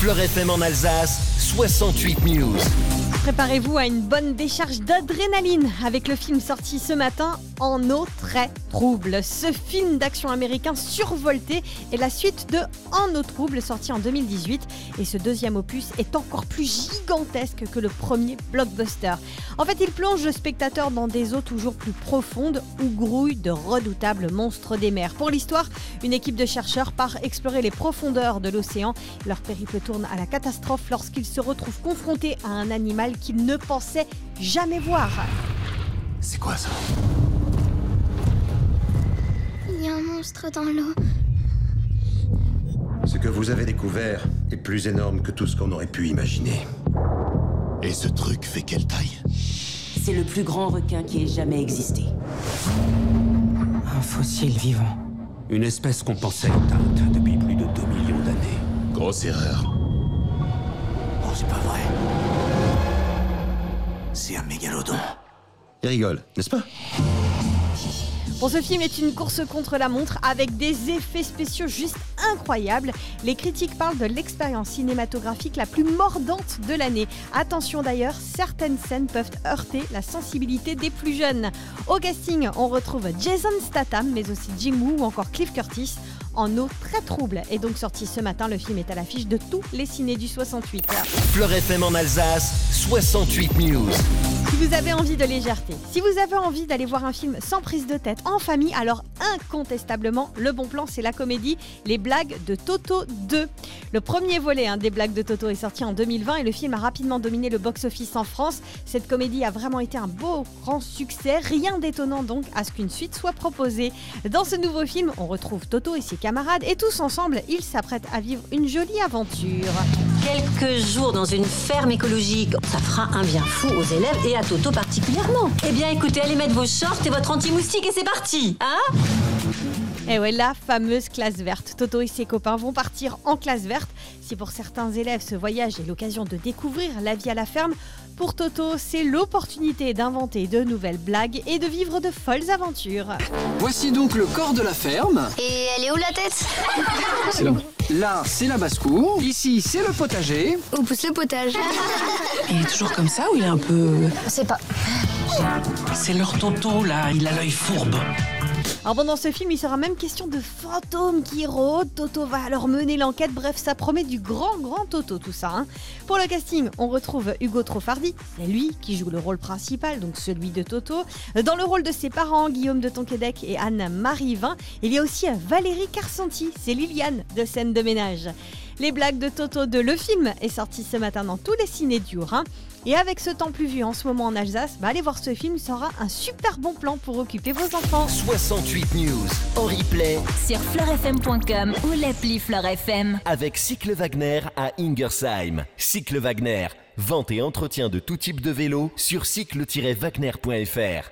Fleur FM en Alsace, 68 News. Préparez-vous à une bonne décharge d'adrénaline avec le film sorti ce matin, En eau très trouble. Ce film d'action américain survolté est la suite de En eau trouble sorti en 2018 et ce deuxième opus est encore plus gigantesque que le premier blockbuster. En fait, il plonge le spectateur dans des eaux toujours plus profondes où grouillent de redoutables monstres des mers. Pour l'histoire, une équipe de chercheurs part explorer les profondeurs de l'océan. Leur périple tourne à la catastrophe lorsqu'ils se retrouvent confrontés à un animal qu'ils ne pensaient jamais voir. C'est quoi ça? Il y a un monstre dans l'eau. Ce que vous avez découvert est plus énorme que tout ce qu'on aurait pu imaginer. Et ce truc fait quelle taille? C'est le plus grand requin qui ait jamais existé. Un fossile vivant. Une espèce qu'on pensait éteinte depuis plus de 2 millions d'années. Grosse erreur. Oh, c'est pas vrai. C'est un mégalodon. Il rigole, n'est-ce pas? Bon, ce film est une course contre la montre avec des effets spéciaux juste incroyables. Les critiques parlent de l'expérience cinématographique la plus mordante de l'année. Attention d'ailleurs, certaines scènes peuvent heurter la sensibilité des plus jeunes. Au casting, on retrouve Jason Statham, mais aussi Jim Woo ou encore Cliff Curtis. En eau très trouble est donc sorti ce matin. Le film est à l'affiche de tous les cinés du 68. Fleur FM en Alsace, 68 News. Si vous avez envie de légèreté, si vous avez envie d'aller voir un film sans prise de tête en famille, alors incontestablement, le bon plan, c'est la comédie Les Blagues de Toto 2. Le premier volet des Blagues de Toto est sorti en 2020 et le film a rapidement dominé le box-office en France. Cette comédie a vraiment été un beau, grand succès. Rien d'étonnant donc à ce qu'une suite soit proposée. Dans ce nouveau film, on retrouve Toto et ses camarades et tous ensemble, ils s'apprêtent à vivre une jolie aventure. Quelques jours dans une ferme écologique, ça fera un bien fou aux élèves et à Toto particulièrement. Eh bien écoutez, allez mettre vos shorts et votre anti-moustique et c'est parti, hein? Et ouais, la fameuse classe verte. Toto et ses copains vont partir en classe verte. Si pour certains élèves, ce voyage est l'occasion de découvrir la vie à la ferme, pour Toto, c'est l'opportunité d'inventer de nouvelles blagues et de vivre de folles aventures. Voici donc le corps de la ferme. Et elle est où la tête? C'est là. Là, c'est la basse-cour. Ici, c'est le potager. Où pousse le potage? Il est toujours comme ça ou il est un peu... Je sais pas. C'est leur Toto, là, il a l'œil fourbe. Alors pendant ce film, il sera même question de fantômes qui rôdent. Toto va alors mener l'enquête. Bref, ça promet du grand Toto tout ça. Pour le casting, on retrouve Ugo Troffardi. C'est lui qui joue le rôle principal, donc celui de Toto. Dans le rôle de ses parents, Guillaume de Tonquédec et Anne-Marie Vin, il y a aussi Valérie Carsanti. C'est Liliane de Scène de ménage. Les Blagues de Toto 2, le film est sorti ce matin dans tous les cinés du Haut-Rhin. Et avec ce temps pluvieux en ce moment en Alsace, allez voir ce film, sera un super bon plan pour occuper vos enfants. 68 News en replay sur fleurfm.com ou l'appli Fleur FM. avec Cycle Wagner à Ingersheim. Cycle Wagner, vente et entretien de tout type de vélo sur cycle-wagner.fr.